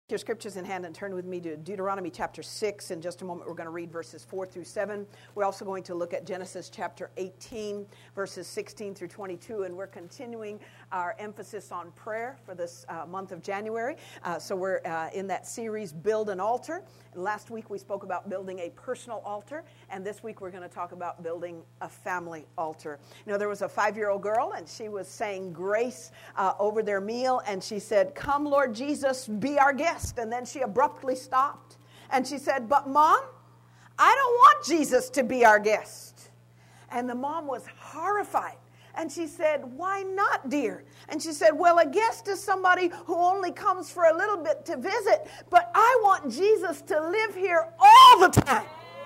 Your scriptures in hand and turn with me to Deuteronomy chapter 6. In just a moment, we're going to read verses 4 through 7. We're also going to look at Genesis chapter 18, verses 16 through 22. And we're continuing our emphasis on prayer for this month of January. So we're in that series, Build an Altar. And last week, we spoke about building a personal altar. And this week, we're going to talk about building a family altar. You know, there was a 5-year-old girl, and she was saying grace over their meal. And she said, "Come, Lord Jesus, be our guest." And then she abruptly stopped. And she said, "But Mom, I don't want Jesus to be our guest." And the mom was horrified. And she said, "Why not, dear?" And she said, "Well, a guest is somebody who only comes for a little bit to visit. But I want Jesus to live here all the time."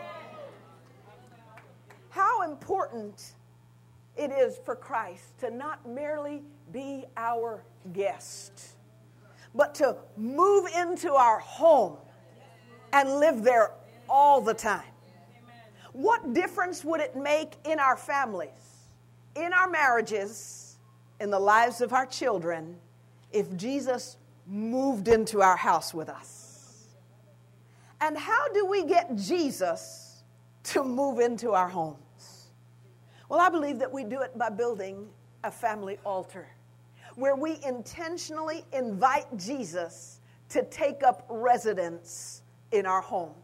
How important it is for Christ to not merely be our guest, but to move into our home and live there all the time. What difference would it make in our families, in our marriages, in the lives of our children, if Jesus moved into our house with us? And how do we get Jesus to move into our homes? Well, I believe that we do it by building a family altar, where we intentionally invite Jesus to take up residence in our homes.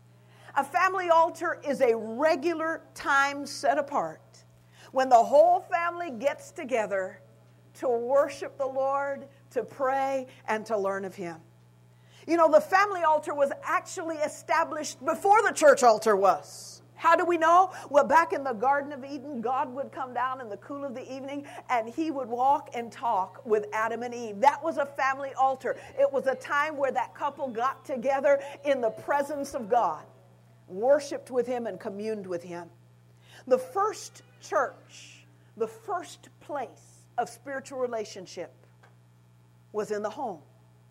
A family altar is a regular time set apart when the whole family gets together to worship the Lord, to pray, and to learn of Him. You know, the family altar was actually established before the church altar was. How do we know? Well, back in the Garden of Eden, God would come down in the cool of the evening and He would walk and talk with Adam and Eve. That was a family altar. It was a time where that couple got together in the presence of God, worshiped with Him and communed with Him. The first church, the first place of spiritual relationship was in the home.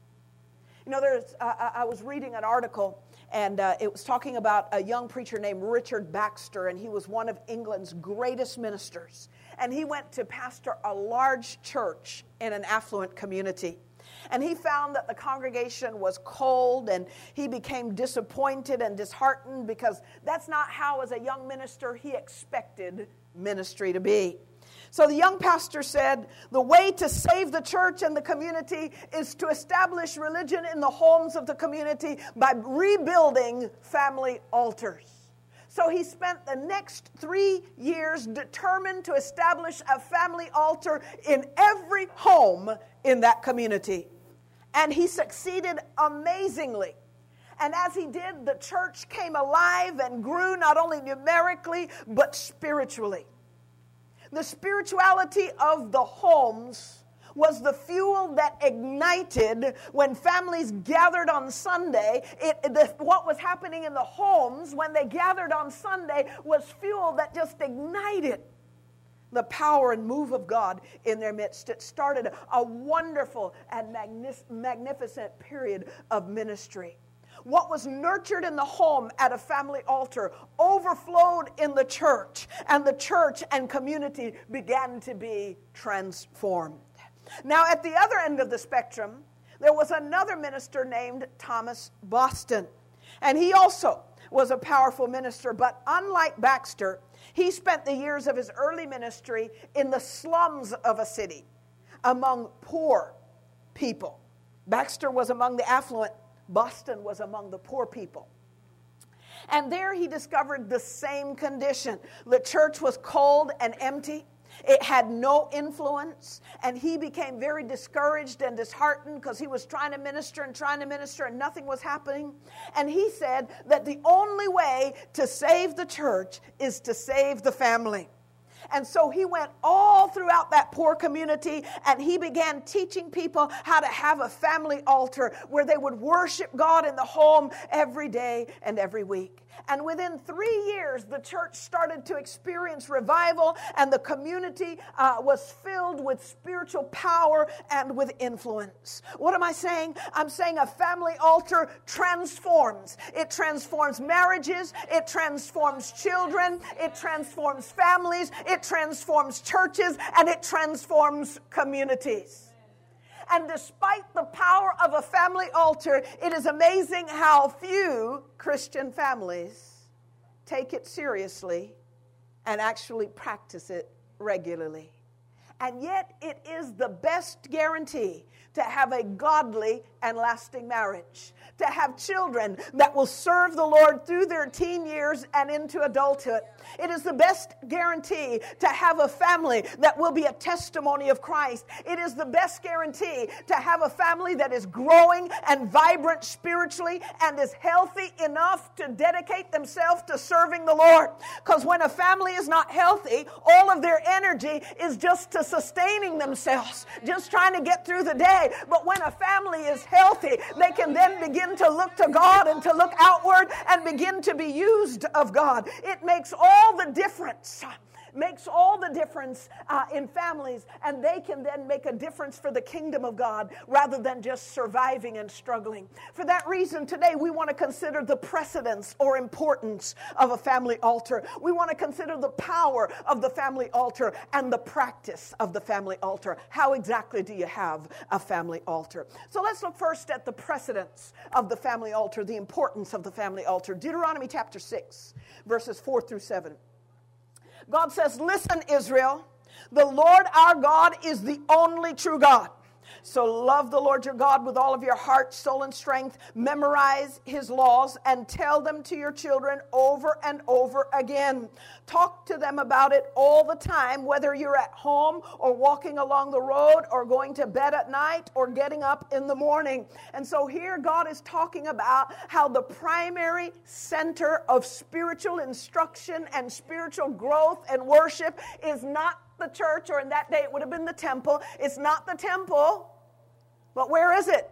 You know, I was reading an article, and it was talking about a young preacher named Richard Baxter, and he was one of England's greatest ministers. And he went to pastor a large church in an affluent community. And he found that the congregation was cold, and he became disappointed and disheartened because that's not how, as a young minister, he expected ministry to be. So the young pastor said, the way to save the church and the community is to establish religion in the homes of the community by rebuilding family altars. So he spent the next 3 years determined to establish a family altar in every home in that community. And he succeeded amazingly. And as he did, the church came alive and grew not only numerically, but spiritually. The spirituality of the homes was the fuel that ignited when families gathered on Sunday. What was happening in the homes when they gathered on Sunday was fuel that just ignited the power and move of God in their midst. It started a wonderful and magnificent period of ministry. What was nurtured in the home at a family altar overflowed in the church, and the church and community began to be transformed. Now, at the other end of the spectrum, there was another minister named Thomas Boston, and he also was a powerful minister, but unlike Baxter, he spent the years of his early ministry in the slums of a city among poor people. Baxter was among the affluent. Boston was among the poor people. And there he discovered the same condition. The church was cold and empty. It had no influence. And he became very discouraged and disheartened because he was trying to minister and nothing was happening. And he said that the only way to save the church is to save the family. And so he went all throughout that poor community, and he began teaching people how to have a family altar where they would worship God in the home every day and every week. And within 3 years, the church started to experience revival, and the community was filled with spiritual power and with influence. What am I saying? I'm saying a family altar transforms. It transforms marriages. It transforms children. It transforms families. It transforms churches, and it transforms communities. And despite the power of a family altar, it is amazing how few Christian families take it seriously and actually practice it regularly. And yet it is the best guarantee to have a godly and lasting marriage, to have children that will serve the Lord through their teen years and into adulthood. It is the best guarantee to have a family that will be a testimony of Christ. It is the best guarantee to have a family that is growing and vibrant spiritually and is healthy enough to dedicate themselves to serving the Lord. Because when a family is not healthy, all of their energy is just to sustaining themselves, just trying to get through the day. But when a family is healthy, they can then begin to look to God and to look outward and begin to be used of God. It makes all the difference. In families, and they can then make a difference for the kingdom of God rather than just surviving and struggling. For that reason, today we want to consider the precedence or importance of a family altar. We want to consider the power of the family altar and the practice of the family altar. How exactly do you have a family altar? So let's look first at the precedence of the family altar, the importance of the family altar. Deuteronomy chapter 6, verses 4 through 7. God says, "Listen, Israel, the Lord our God is the only true God. So love the Lord your God with all of your heart, soul, and strength. Memorize his laws and tell them to your children over and over again. Talk to them about it all the time, whether you're at home or walking along the road or going to bed at night or getting up in the morning." And so here God is talking about how the primary center of spiritual instruction and spiritual growth and worship is not the church, or in that day it would have been the temple. It's not the temple, but where is it?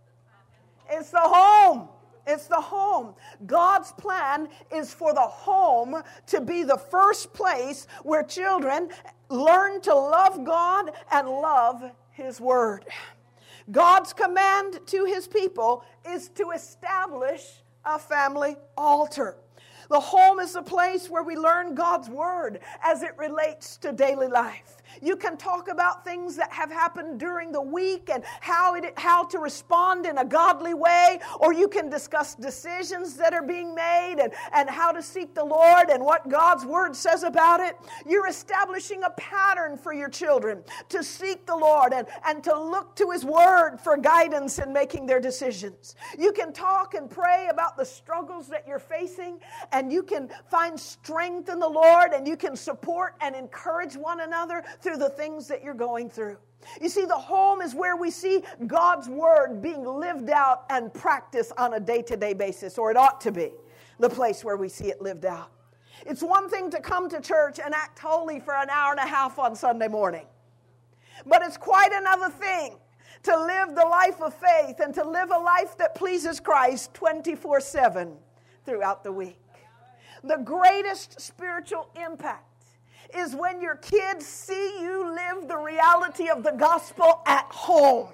It's the home. It's the home. God's plan is for the home to be the first place where children learn to love God and love his word. God's command to his people is to establish a family altar. The home is a place where we learn God's word as it relates to daily life. You can talk about things that have happened during the week and how to respond in a godly way, or you can discuss decisions that are being made and how to seek the Lord and what God's word says about it. You're establishing a pattern for your children to seek the Lord and to look to his word for guidance in making their decisions. You can talk and pray about the struggles that you're facing, and you can find strength in the Lord, and you can support and encourage one another through the things that you're going through. You see, the home is where we see God's word being lived out and practiced on a day-to-day basis, or it ought to be the place where we see it lived out. It's one thing to come to church and act holy for an hour and a half on Sunday morning, but it's quite another thing to live the life of faith and to live a life that pleases Christ 24/7 throughout the week. The greatest spiritual impact is when your kids see you live the reality of the gospel at home.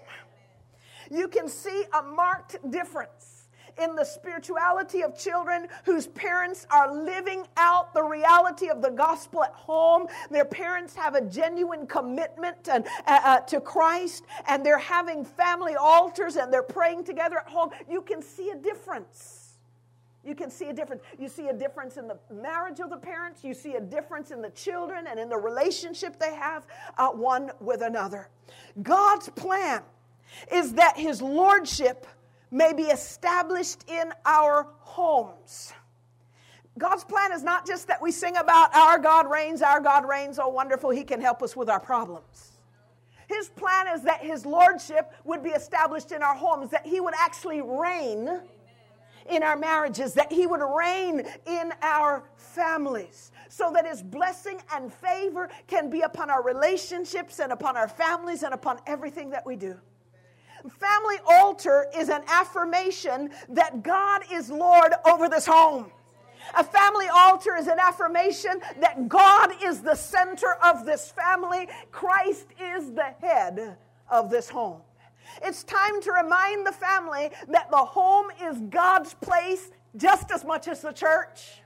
You can see a marked difference in the spirituality of children whose parents are living out the reality of the gospel at home. Their parents have a genuine commitment to Christ, and they're having family altars, and they're praying together at home. You can see a difference. You can see a difference. You see a difference in the marriage of the parents. You see a difference in the children and in the relationship they have one with another. God's plan is that his lordship may be established in our homes. God's plan is not just that we sing about our God reigns, oh wonderful, he can help us with our problems. His plan is that his lordship would be established in our homes, that he would actually reign in our marriages, that he would reign in our families, so that his blessing and favor can be upon our relationships and upon our families and upon everything that we do. Family altar is an affirmation that God is Lord over this home. A family altar is an affirmation that God is the center of this family. Christ is the head of this home. It's time to remind the family that the home is God's place just as much as the church.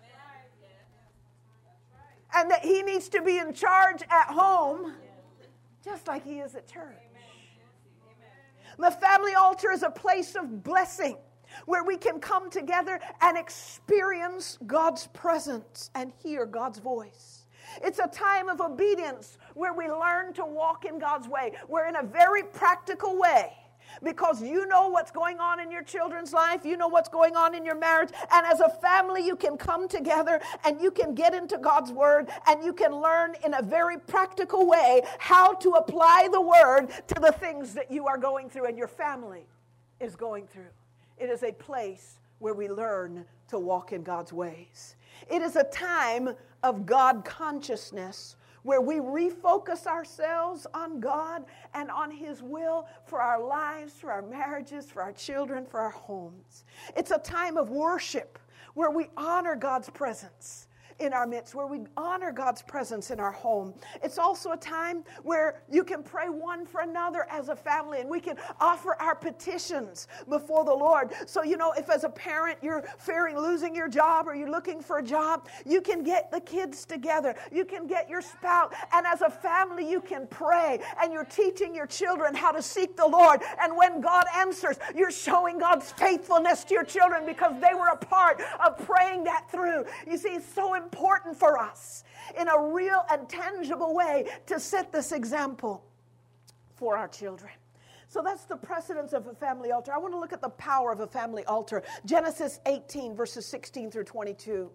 And that he needs to be in charge at home just like he is at church. The family altar is a place of blessing where we can come together and experience God's presence and hear God's voice. It's a time of obedience where we learn to walk in God's way. We're in a very practical way because you know what's going on in your children's life. You know what's going on in your marriage. And as a family, you can come together and you can get into God's word and you can learn in a very practical way how to apply the word to the things that you are going through and your family is going through. It is a place where we learn to walk in God's ways. It is a time of God consciousness where we refocus ourselves on God and on His will for our lives, for our marriages, for our children, for our homes. It's a time of worship where we honor God's presence in our midst, where we honor God's presence in our home. It's also a time where you can pray one for another as a family, and we can offer our petitions before the Lord. So, if as a parent you're fearing losing your job or you're looking for a job, you can get the kids together. You can get your spouse, and as a family you can pray, and you're teaching your children how to seek the Lord. And when God answers, you're showing God's faithfulness to your children because they were a part of praying that through. You see, it's so important for us in a real and tangible way to set this example for our children. So that's the precedence of a family altar. I want to look at the power of a family altar. Genesis 18, verses 16 through 22.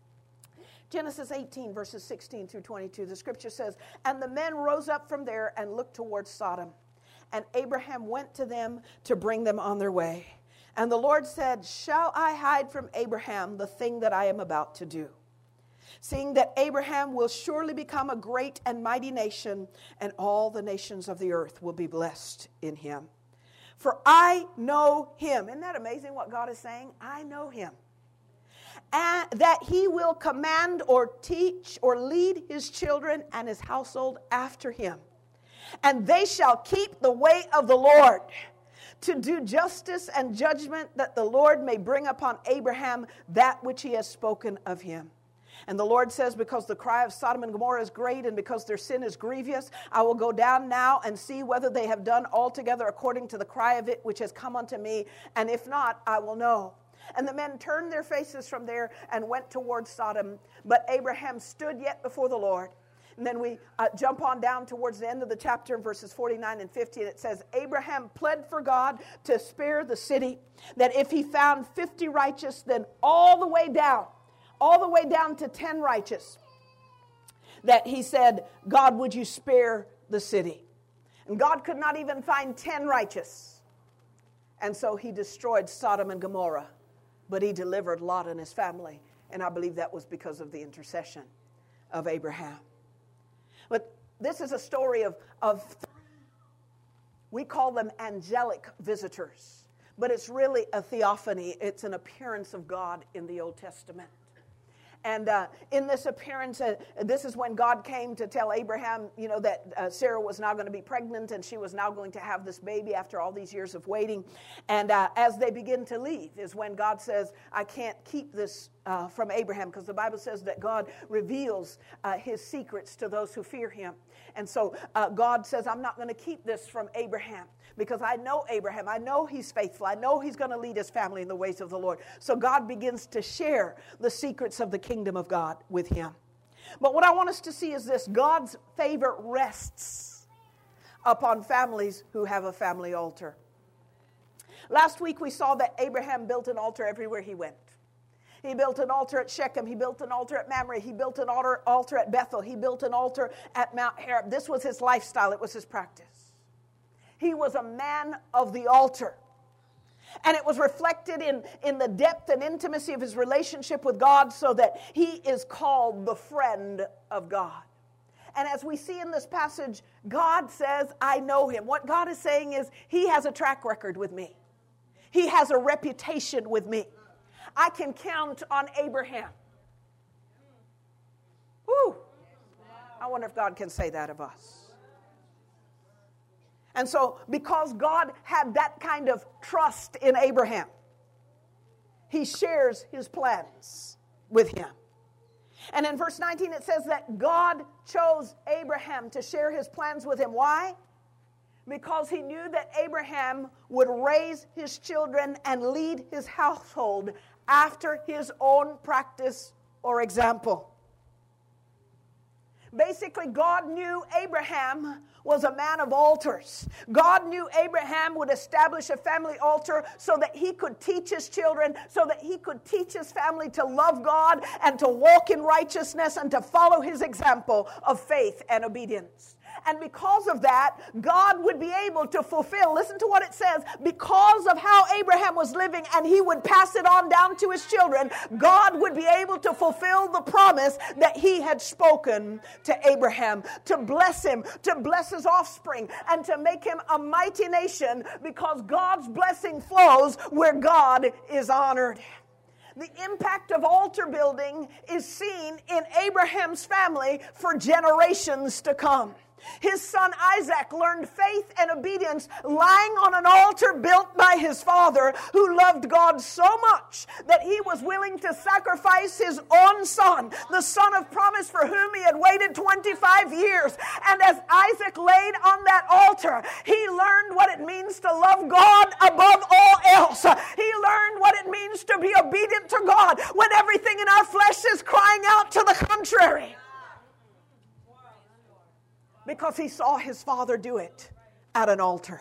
Genesis 18, verses 16 through 22. The scripture says, "And the men rose up from there and looked towards Sodom. And Abraham went to them to bring them on their way. And the Lord said, Shall I hide from Abraham the thing that I am about to do? Seeing that Abraham will surely become a great and mighty nation, and all the nations of the earth will be blessed in him. For I know him." Isn't that amazing what God is saying? I know him. "And that he will command or teach or lead his children and his household after him. And they shall keep the way of the Lord, to do justice and judgment, that the Lord may bring upon Abraham that which he has spoken of him. And the Lord says, because the cry of Sodom and Gomorrah is great, and because their sin is grievous, I will go down now and see whether they have done altogether according to the cry of it which has come unto me, and if not, I will know. And the men turned their faces from there and went towards Sodom. But Abraham stood yet before the Lord." And then we jump on down towards the end of the chapter, verses 49 and 50, and it says, "Abraham pled for God to spare the city, that if he found 50 righteous, then all the way down to 10 righteous, that he said, God, would you spare the city? And God could not even find 10 righteous. And so he destroyed Sodom and Gomorrah, but he delivered Lot and his family. And I believe that was because of the intercession of Abraham. But this is a story of we call them angelic visitors, but it's really a theophany. It's an appearance of God in the Old Testament. And in this appearance, this is when God came to tell Abraham, that Sarah was now going to be pregnant and she was now going to have this baby after all these years of waiting. And as they begin to leave is when God says, I can't keep this from Abraham, because the Bible says that God reveals his secrets to those who fear him. And so God says, I'm not going to keep this from Abraham, because I know Abraham. I know he's faithful. I know he's going to lead his family in the ways of the Lord. So God begins to share the secrets of the kingdom of God with him. But what I want us to see is this: God's favor rests upon families who have a family altar. Last week we saw that Abraham built an altar everywhere he went. He built an altar at Shechem. He built an altar at Mamre. He built an altar at Bethel. He built an altar at Mount Horeb. This was his lifestyle. It was his practice. He was a man of the altar. And it was reflected in the depth and intimacy of his relationship with God, so that he is called the friend of God. And as we see in this passage, God says, I know him. What God is saying is, he has a track record with me. He has a reputation with me. I can count on Abraham. Woo! I wonder if God can say that of us. And so, because God had that kind of trust in Abraham, he shares his plans with him. And in verse 19 it says that God chose Abraham to share his plans with him. Why? because he knew that Abraham would raise his children and lead his household after his own practice or example. Basically, God knew Abraham was a man of altars. God knew Abraham would establish a family altar so that he could teach his children, so that he could teach his family to love God and to walk in righteousness and to follow his example of faith and obedience. And because of that, God would be able to fulfill, listen to what it says, because of how Abraham was living and he would pass it on down to his children, God would be able to fulfill the promise that he had spoken to Abraham, to bless him, to bless his offspring, and to make him a mighty nation, because God's blessing flows where God is honored. The impact of altar building is seen in Abraham's family for generations to come. His son Isaac learned faith and obedience lying on an altar built by his father, who loved God so much that he was willing to sacrifice his own son, the son of promise for whom he had waited 25 years. And as Isaac laid on that altar, he learned what it means to love God above all else. He learned what it means to be obedient to God when everything in our flesh is crying out to the contrary. Because he saw his father do it at an altar.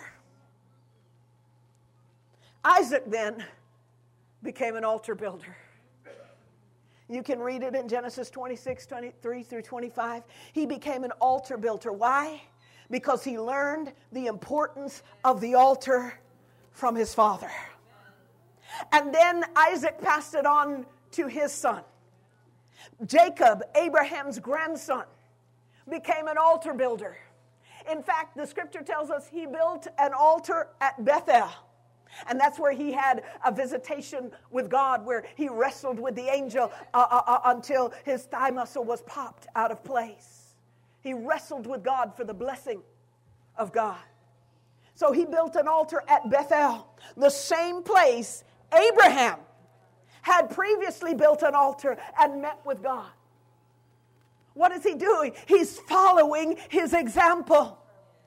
Isaac then became an altar builder. You can read it in Genesis 26, 23 through 25. He became an altar builder. Why? Because he learned the importance of the altar from his father. And then Isaac passed it on to his son. Jacob, Abraham's grandson, became an altar builder. In fact, the scripture tells us he built an altar at Bethel. And that's where he had a visitation with God, where he wrestled with the angel until his thigh muscle was popped out of place. He wrestled with God for the blessing of God. So he built an altar at Bethel, the same place Abraham had previously built an altar and met with God. What is he doing? He's following his example.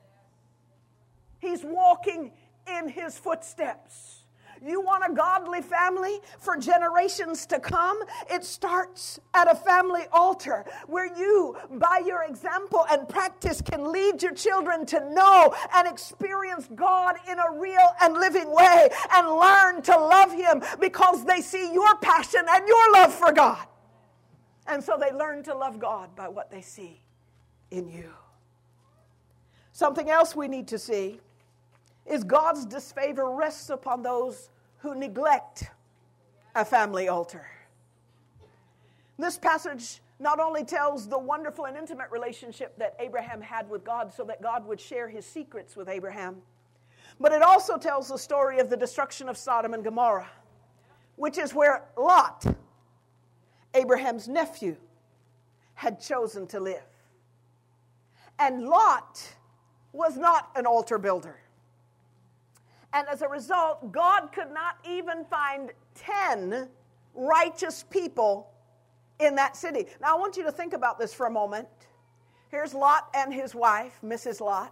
He's walking in his footsteps. You want a godly family for generations to come? It starts at a family altar where you, by your example and practice, can lead your children to know and experience God in a real and living way and learn to love him because they see your passion and your love for God. And so they learn to love God by what they see in you. Something else we need to see is God's disfavor rests upon those who neglect a family altar. This passage not only tells the wonderful and intimate relationship that Abraham had with God so that God would share his secrets with Abraham, but it also tells the story of the destruction of Sodom and Gomorrah, which is where Lot, Abraham's nephew, had chosen to live. And Lot was not an altar builder. And as a result, God could not even find 10 righteous people in that city. Now, I want you to think about this for a moment. Here's Lot and his wife, Mrs. Lot,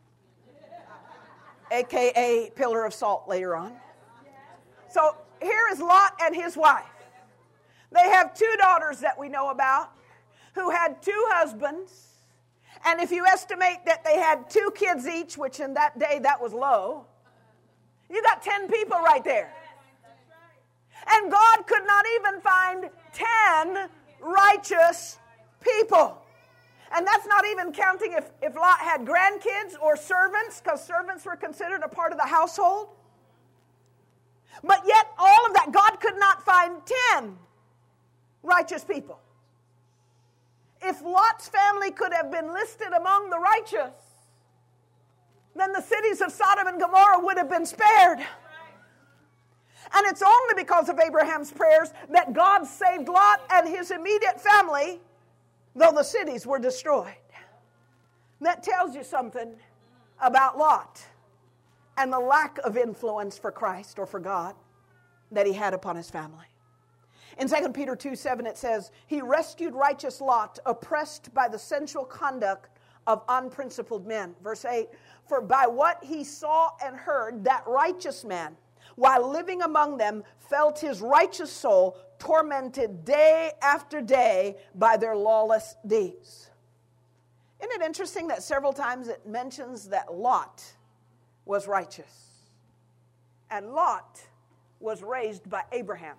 a.k.a. Pillar of Salt later on. So here is Lot and his wife. They have 2 daughters that we know about who had 2 husbands. And if you estimate that they had 2 kids each, which in that day that was low, you got 10 people right there. And God could not even find 10 righteous people. And that's not even counting if Lot had grandkids or servants, because servants were considered a part of the household. But yet all of that, God could not find 10 righteous people. If Lot's family could have been listed among the righteous, then the cities of Sodom and Gomorrah would have been spared. And it's only because of Abraham's prayers that God saved Lot and his immediate family, though the cities were destroyed. That tells you something about Lot and the lack of influence for Christ or for God that he had upon his family. In 2 Peter 2:7 it says, he rescued righteous Lot, oppressed by the sensual conduct of unprincipled men. Verse 8, for by what he saw and heard, that righteous man, while living among them, felt his righteous soul tormented day after day by their lawless deeds. Isn't it interesting that several times it mentions that Lot was righteous? And Lot was raised by Abraham.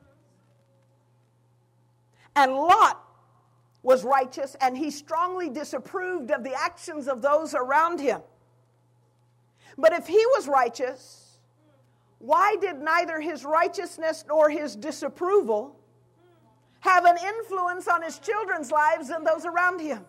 And Lot was righteous, and he strongly disapproved of the actions of those around him. But if he was righteous, why did neither his righteousness nor his disapproval have an influence on his children's lives and those around him?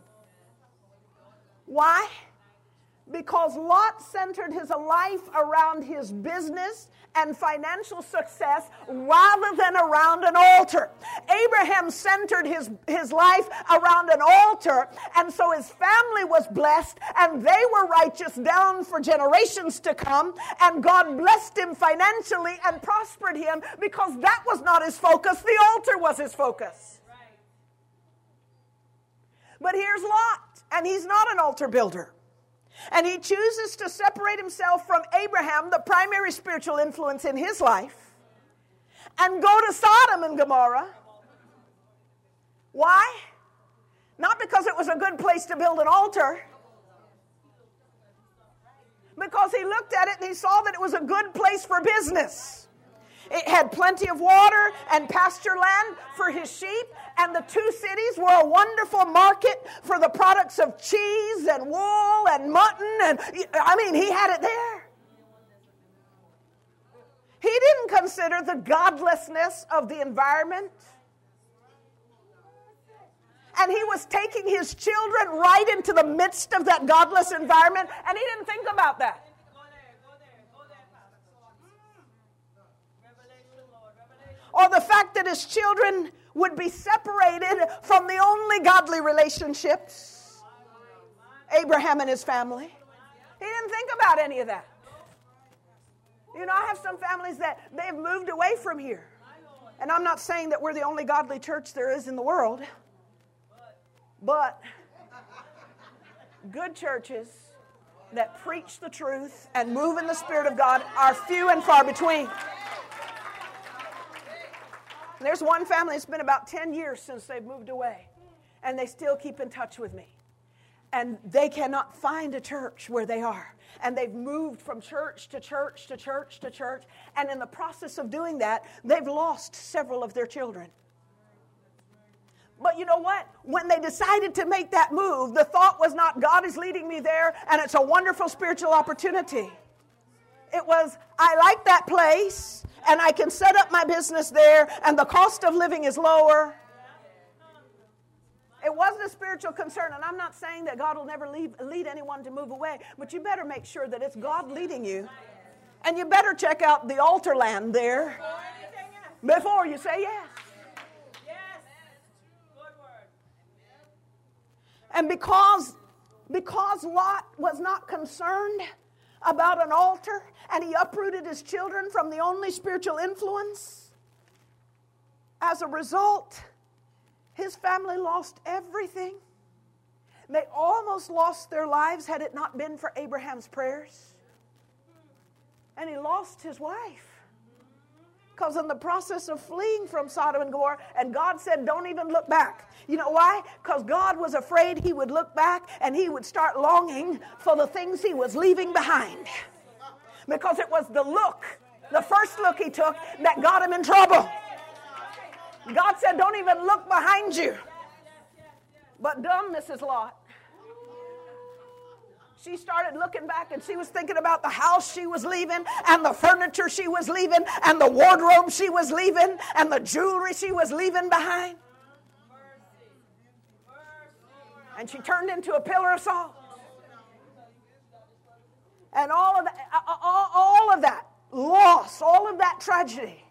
Why? Because Lot centered his life around his business and financial success rather than around an altar. Abraham centered his life around an altar, and so his family was blessed, and they were righteous down for generations to come, and God blessed him financially and prospered him because that was not his focus. The altar was his focus. But here's Lot, and he's not an altar builder. And he chooses to separate himself from Abraham, the primary spiritual influence in his life, and go to Sodom and Gomorrah. Why? Not because it was a good place to build an altar. Because he looked at it and he saw that it was a good place for business. It had plenty of water and pasture land for his sheep, and the two cities were a wonderful market for the products of cheese and wool and mutton, and he had it there. He didn't consider the godlessness of the environment. And he was taking his children right into the midst of that godless environment, and he didn't think about that. Or the fact that his children would be separated from the only godly relationships, Abraham and his family. He didn't think about any of that. You know, I have some families that they've moved away from here. And I'm not saying that we're the only godly church there is in the world. But good churches that preach the truth and move in the Spirit of God are few and far between. There's one family, it's been about 10 years since they've moved away, and they still keep in touch with me. And they cannot find a church where they are. And they've moved from church to church to church to church. And in the process of doing that, they've lost several of their children. But you know what? When they decided to make that move, the thought was not, God is leading me there, and it's a wonderful spiritual opportunity. It was, I like that place, and I can set up my business there, and the cost of living is lower. It wasn't a spiritual concern, and I'm not saying that God will never lead anyone to move away, but you better make sure that it's God leading you. And you better check out the altar land there before you say yes. And because Lot was not concerned about an altar, and he uprooted his children from the only spiritual influence, as a result, his family lost everything. They almost lost their lives had it not been for Abraham's prayers. And he lost his wife. Because in the process of fleeing from Sodom and Gomorrah, and God said, don't even look back. You know why? Because God was afraid he would look back and he would start longing for the things he was leaving behind. Because it was the first look he took, that got him in trouble. God said, don't even look behind you. But dumb Mrs. Lot, she started looking back, and she was thinking about the house she was leaving, and the furniture she was leaving, and the wardrobe she was leaving, and the jewelry she was leaving behind. And she turned into a pillar of salt. And all of that loss, all of that tragedy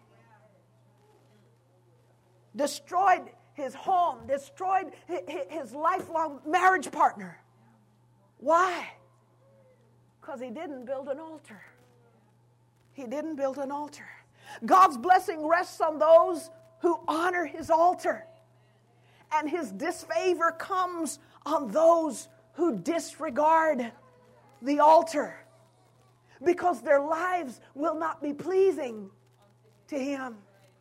destroyed his home, destroyed his lifelong marriage partner. Why? Because he didn't build an altar. He didn't build an altar. God's blessing rests on those who honor his altar. And his disfavor comes on those who disregard the altar because their lives will not be pleasing to Him.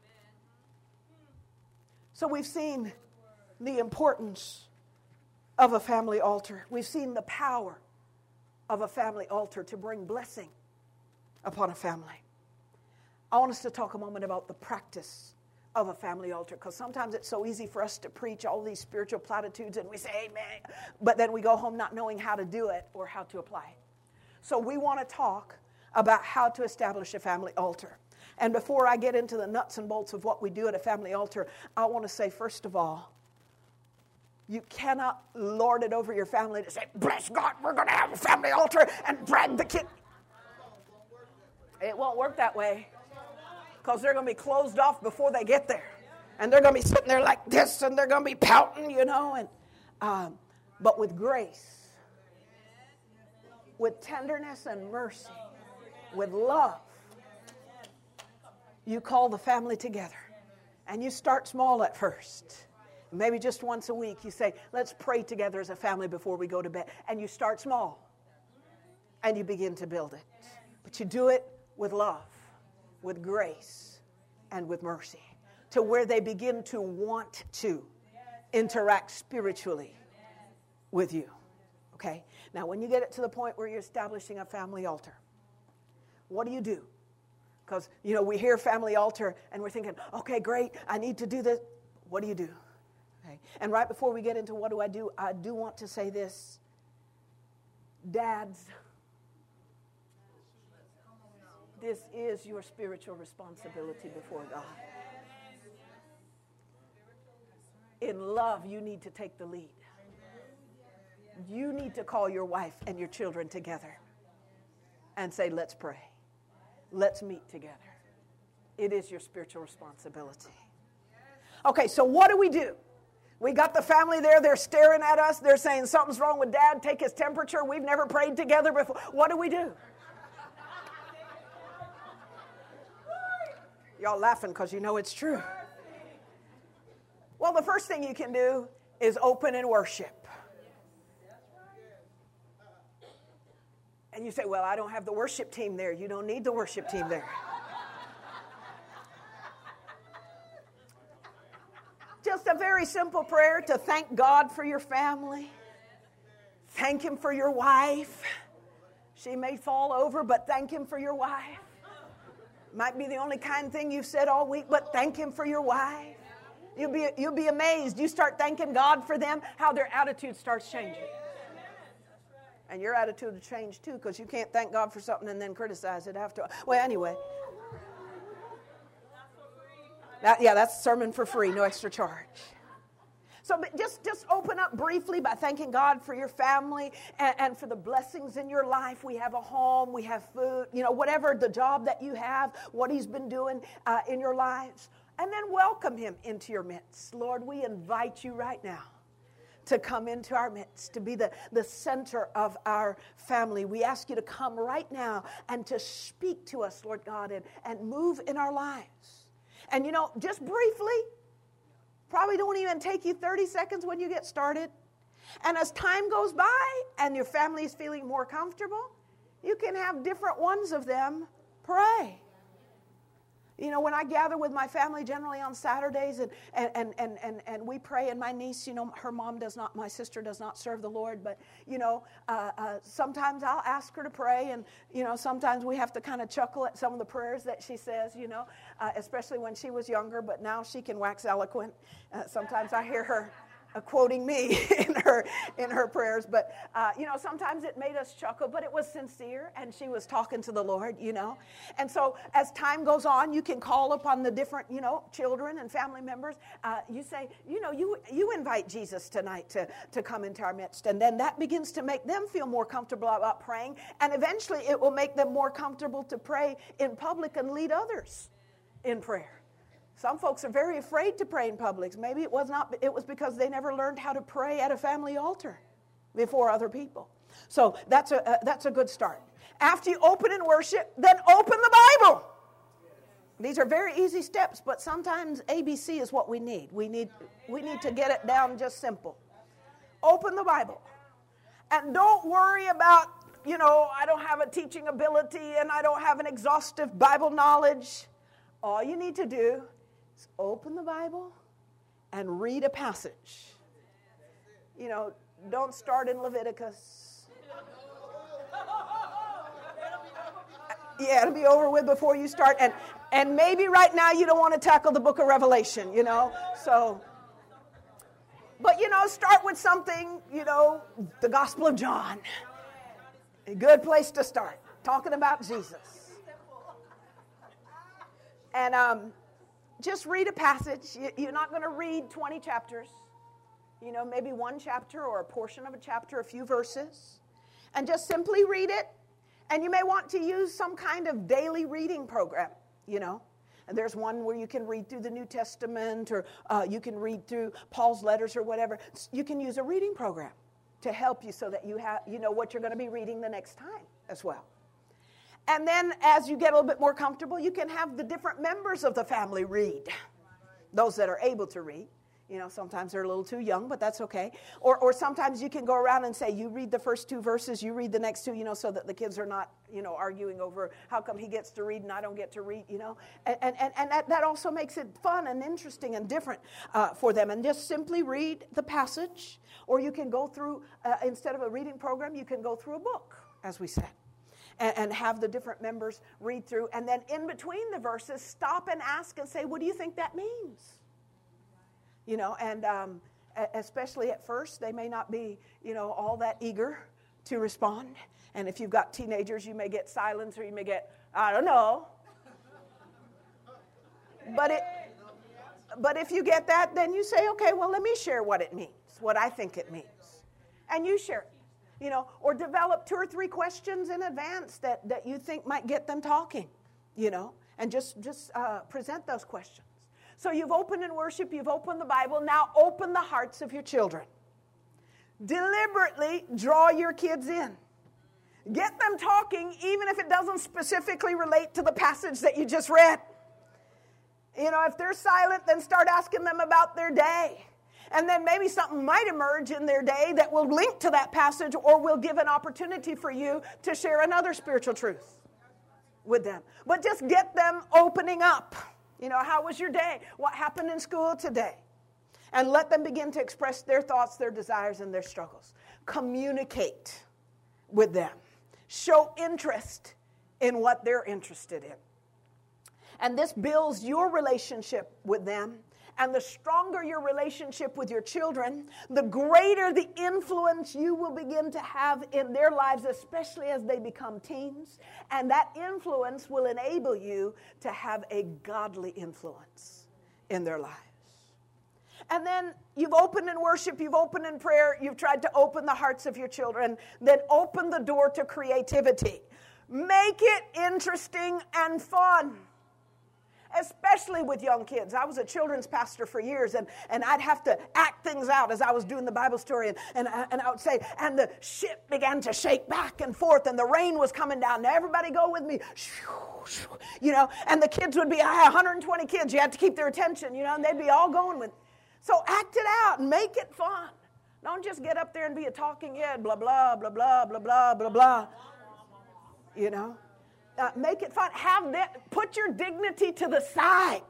So we've seen the importance of a family altar. We've seen the power of a family altar to bring blessing upon a family. I want us to talk a moment about the practice of a family altar, because sometimes it's so easy for us to preach all these spiritual platitudes and we say amen, but then we go home not knowing how to do it or how to apply it. So we want to talk about how to establish a family altar. And before I get into the nuts and bolts of what we do at a family altar, I want to say, first of all, you cannot lord it over your family to say, bless God, we're going to have a family altar, and drag the kid. It won't work that way, because they're going to be closed off before they get there. And they're going to be sitting there like this, and they're going to be pouting, you know. And but with grace, with tenderness and mercy, with love, you call the family together. And you start small at first. Maybe just once a week you say, let's pray together as a family before we go to bed. And you start small. And you begin to build it. But you do it with love, with grace, and with mercy, to where they begin to want to interact spiritually with you. Okay? Now, when you get it to the point where you're establishing a family altar, what do you do? Because, you know, we hear family altar and we're thinking, okay, great, I need to do this. What do you do? Okay? And right before we get into what do, I do want to say this. Dads, this is your spiritual responsibility before God. In love, you need to take the lead. You need to call your wife and your children together and say, let's pray. Let's meet together. It is your spiritual responsibility. Okay, so what do? We got the family there. They're staring at us. They're saying, something's wrong with Dad. Take his temperature. We've never prayed together before. What do? Y'all laughing because you know it's true. Well, the first thing you can do is open in worship. And you say, well, I don't have the worship team there. You don't need the worship team there. Just a very simple prayer to thank God for your family. Thank Him for your wife. She may fall over, but thank Him for your wife. Might be the only kind thing you've said all week, but thank Him for your wife. You'll be amazed. You start thanking God for them, how their attitude starts changing. And your attitude will change too, because you can't thank God for something and then criticize it after. Well, anyway. That's a sermon for free, no extra charge. So but just open up briefly by thanking God for your family and for the blessings in your life. We have a home, we have food, you know, whatever the job that you have, what He's been doing in your lives. And then welcome Him into your midst. Lord, we invite You right now to come into our midst, to be the center of our family. We ask You to come right now and to speak to us, Lord God, and move in our lives. And you know, just briefly, probably don't even take you 30 seconds when you get started. And as time goes by and your family is feeling more comfortable, you can have different ones of them pray. You know, when I gather with my family generally on Saturdays and we pray, and my niece, you know, my sister does not serve the Lord, but, you know, sometimes I'll ask her to pray, and, you know, sometimes we have to kind of chuckle at some of the prayers that she says, you know, especially when she was younger, but now she can wax eloquent. Sometimes I hear her quoting me in her prayers, but you know, sometimes it made us chuckle, but it was sincere, and she was talking to the Lord, you know. And so as time goes on, you can call upon the different, you know, children and family members. You say, you know, you invite Jesus tonight to come into our midst, and then that begins to make them feel more comfortable about praying, and eventually it will make them more comfortable to pray in public and lead others in prayer. Some folks are very afraid to pray in public. Maybe it was because they never learned how to pray at a family altar before other people. So that's a good start. After you open in worship, then open the Bible. These are very easy steps, but sometimes ABC is what we need. We need to get it down just simple. Open the Bible. And don't worry about, I don't have a teaching ability and I don't have an exhaustive Bible knowledge. All you need to do is open the Bible and read a passage. Don't start in Leviticus. Yeah, it'll be over with before you start. And maybe right now you don't want to tackle the book of Revelation, So, but, start with something, the Gospel of John. A good place to start, talking about Jesus. And just read a passage. You're not going to read 20 chapters. Maybe one chapter or a portion of a chapter, a few verses. And just simply read it. And you may want to use some kind of daily reading program, And there's one where you can read through the New Testament or you can read through Paul's letters or whatever. You can use a reading program to help you so that you know what you're going to be reading the next time as well. And then as you get a little bit more comfortable, you can have the different members of the family read. Those that are able to read. Sometimes they're a little too young, but that's okay. Or sometimes you can go around and say, you read the first 2 verses, you read the next 2, so that the kids are not, arguing over how come he gets to read and I don't get to read, And that also makes it fun and interesting and different for them. And just simply read the passage. Or you can go through, instead of a reading program, you can go through a book, as we said. And have the different members read through. And then in between the verses, stop and ask and say, what do you think that means? And especially at first, they may not be, all that eager to respond. And if you've got teenagers, you may get silence or you may get, I don't know. But if you get that, then you say, okay, well, let me share what it means, what I think it means. And you share it, or develop 2 or 3 questions in advance that you think might get them talking, and just present those questions. So you've opened in worship, you've opened the Bible, now open the hearts of your children. Deliberately draw your kids in. Get them talking, even if it doesn't specifically relate to the passage that you just read. If they're silent, then start asking them about their day. And then maybe something might emerge in their day that will link to that passage or will give an opportunity for you to share another spiritual truth with them. But just get them opening up. How was your day? What happened in school today? And let them begin to express their thoughts, their desires, and their struggles. Communicate with them. Show interest in what they're interested in. And this builds your relationship with them. And the stronger your relationship with your children, the greater the influence you will begin to have in their lives, especially as they become teens. And that influence will enable you to have a godly influence in their lives. And then you've opened in worship, you've opened in prayer, you've tried to open the hearts of your children, then open the door to creativity. Make it interesting and fun. Especially with young kids. I was a children's pastor for years, and I'd have to act things out as I was doing the Bible story, and I would say, and the ship began to shake back and forth, and the rain was coming down. Now everybody go with me. And the kids would be, I had 120 kids. You had to keep their attention, and they'd be all going with. So act it out and make it fun. Don't just get up there and be a talking head, blah, blah, blah, blah, blah, blah, blah, blah. Make it fun. Put your dignity to the side.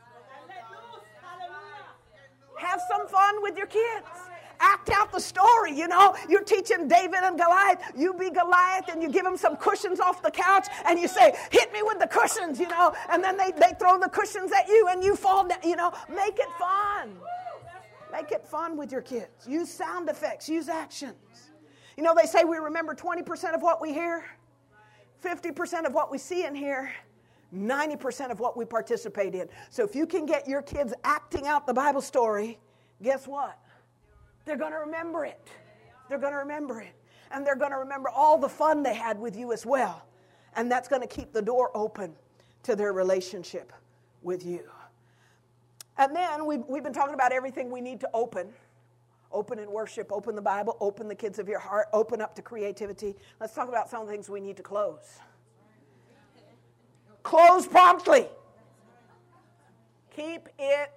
Have some fun with your kids. Act out the story, You're teaching David and Goliath. You be Goliath and you give them some cushions off the couch and you say, hit me with the cushions, And then they throw the cushions at you and you fall down, Make it fun. Make it fun with your kids. Use sound effects. Use actions. They say we remember 20% of what we hear. 50% of what we see and hear, 90% of what we participate in. So if you can get your kids acting out the Bible story, guess what? They're going to remember it. They're going to remember it. And they're going to remember all the fun they had with you as well. And that's going to keep the door open to their relationship with you. And then we've been talking about everything we need to open. Open in worship, open the Bible, open the kids of your heart, open up to creativity. Let's talk about some of the things we need to close. Close promptly. Keep it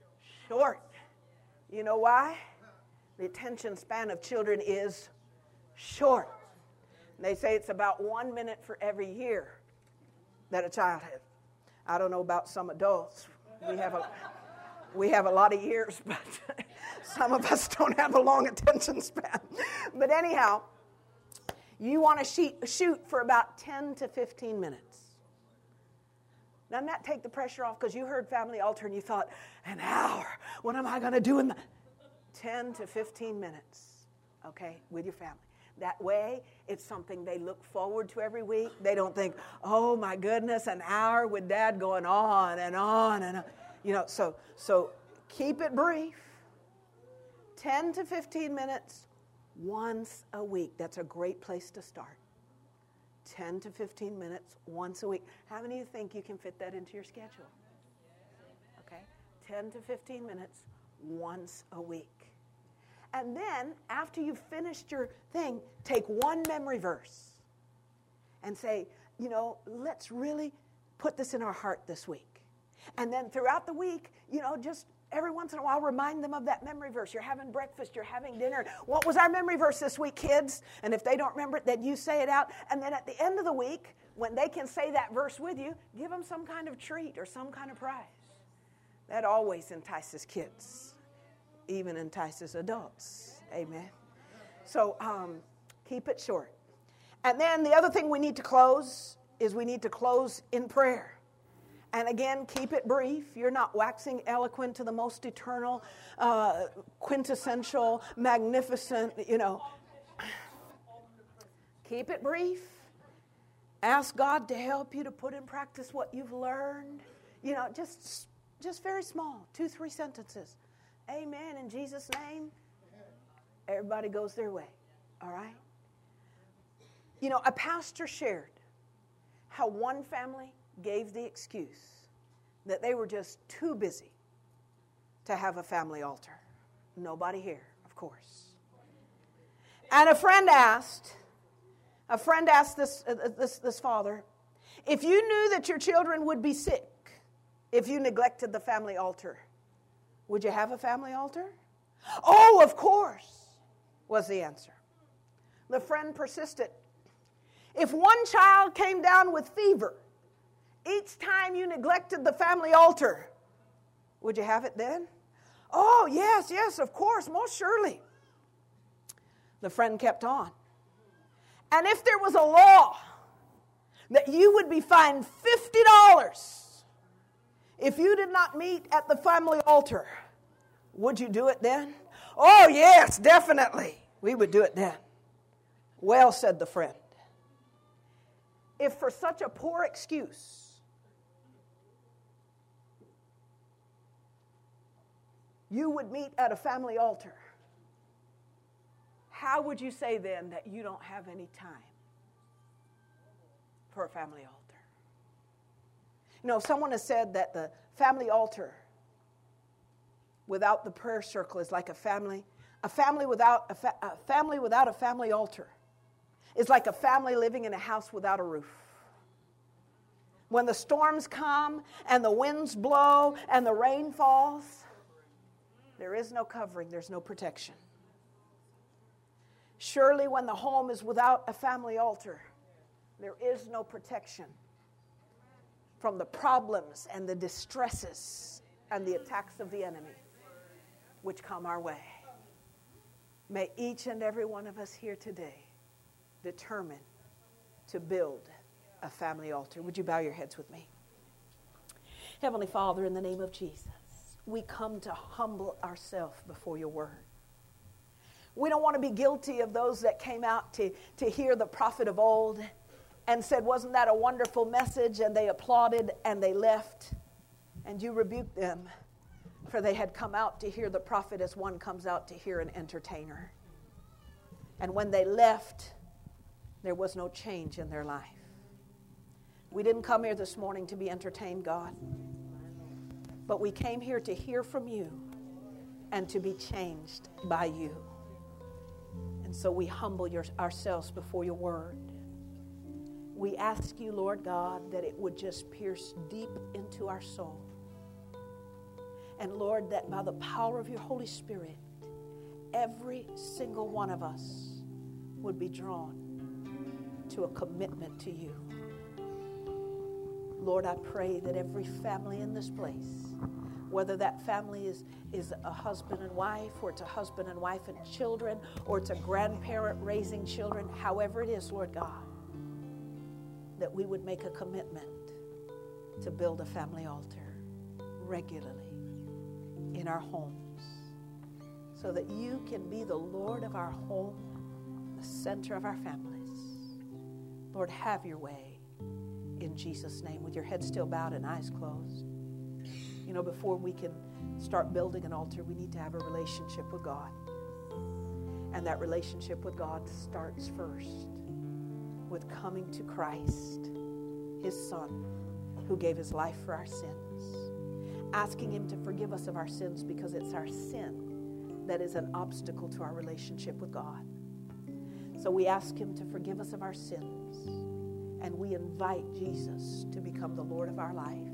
short. You know why? The attention span of children is short. They say it's about 1 minute for every year that a child has. I don't know about some adults. We have a lot of years, but some of us don't have a long attention span. But anyhow, you want to shoot for about 10 to 15 minutes. Doesn't that take the pressure off? Because you heard family altar and you thought, an hour, what am I going to do in 10 to 15 minutes, okay, with your family. That way, it's something they look forward to every week. They don't think, oh my goodness, an hour with Dad going on and on and on. You know, so keep it brief. 10 to 15 minutes once a week. That's a great place to start. 10 to 15 minutes once a week. How many of you think you can fit that into your schedule? Okay, 10 to 15 minutes once a week. And then, after you've finished your thing, take one memory verse and say, you know, let's really put this in our heart this week. And then throughout the week, you know, just every once in a while, remind them of that memory verse. You're having breakfast, you're having dinner. What was our memory verse this week, kids? And if they don't remember it, then you say it out. And then at the end of the week, when they can say that verse with you, give them some kind of treat or some kind of prize. That always entices kids, even entices adults. Amen. So keep it short. And then the other thing we need to close is we need to close in prayer. And again, keep it brief. You're not waxing eloquent to the most eternal, quintessential, magnificent, you know. Keep it brief. Ask God to help you to put in practice what you've learned. You know, just very small, 2-3 sentences. Amen, in Jesus' name. Everybody goes their way, all right? You know, a pastor shared how one family gave the excuse that they were just too busy to have a family altar. Nobody here, of course. And a friend asked this father, if you knew that your children would be sick if you neglected the family altar, would you have a family altar? Oh, of course, was the answer. The friend persisted. If one child came down with fever each time you neglected the family altar, would you have it then? Oh, yes, of course, most surely. The friend kept on. And if there was a law that you would be fined $50 if you did not meet at the family altar, would you do it then? Oh, yes, definitely. We would do it then. Well, said the friend, if for such a poor excuse you would meet at a family altar, how would you say then that you don't have any time for a family altar? You know, someone has said that the family altar without the prayer circle is like a family without a family altar is like a family living in a house without a roof. When the storms come and the winds blow and the rain falls, there is no covering, there's no protection. Surely when the home is without a family altar, there is no protection from the problems and the distresses and the attacks of the enemy which come our way. May each and every one of us here today determine to build a family altar. Would you bow your heads with me? Heavenly Father, in the name of Jesus, we come to humble ourselves before your word. We don't want to be guilty of those that came out to hear the prophet of old and said, wasn't that a wonderful message? And they applauded and they left. And you rebuked them, for they had come out to hear the prophet as one comes out to hear an entertainer. And when they left, there was no change in their life. We didn't come here this morning to be entertained, God. But we came here to hear from you and to be changed by you. And so we humble ourselves before your word. We ask you, Lord God, that it would just pierce deep into our soul. And Lord, that by the power of your Holy Spirit, every single one of us would be drawn to a commitment to you. Lord, I pray that every family in this place, whether that family is a husband and wife, or it's a husband and wife and children, or it's a grandparent raising children, however it is, Lord God, that we would make a commitment to build a family altar regularly in our homes, so that you can be the Lord of our home, the center of our families. Lord, have your way in Jesus' name, with your head still bowed and eyes closed. You know, before we can start building an altar, we need to have a relationship with God. And that relationship with God starts first with coming to Christ, his Son, who gave his life for our sins. Asking him to forgive us of our sins, because it's our sin that is an obstacle to our relationship with God. So we ask him to forgive us of our sins, and we invite Jesus to become the Lord of our life.